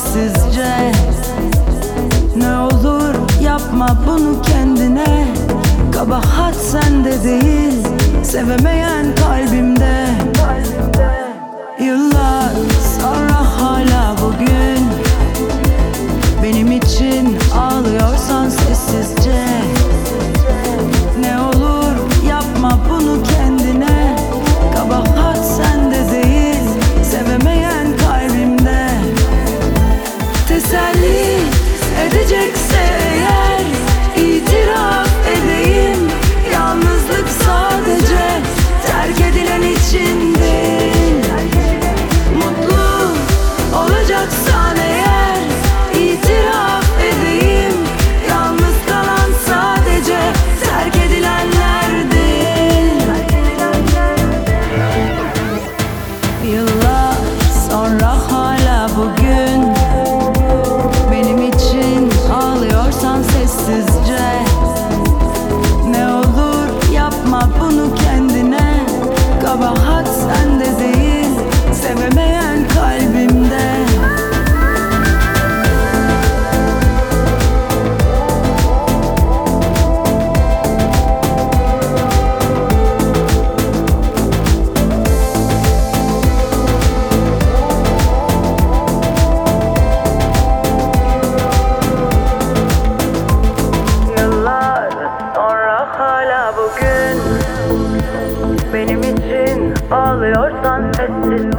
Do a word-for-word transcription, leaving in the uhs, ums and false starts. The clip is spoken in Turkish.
sessizce. Ne olur yapma bunu kendine. Kabahat sende değil, sevemeyen kalbimde. Yıllar sonra hala bugün benim için ağlıyorsan sessizce. Ne olur yapma bunu kendine. Kabahat sende değil, sevemeyen kalbimde. Teselli edecekse eğer itiraf edeyim. Yalnızlık sadece terk edilen için değil. Mutlu olacaksan eğer itiraf edeyim. Yalnız kalan sadece terk edilenler değil. Yıllar sonra hala bugün benim için ağlıyorsan sessizce. Ne olur yapma bunu kendine. Kabahat sende değil, sevemeyen kalbimde. Yıllar sonra hala bugün benim için ağlıyorsan sessiz.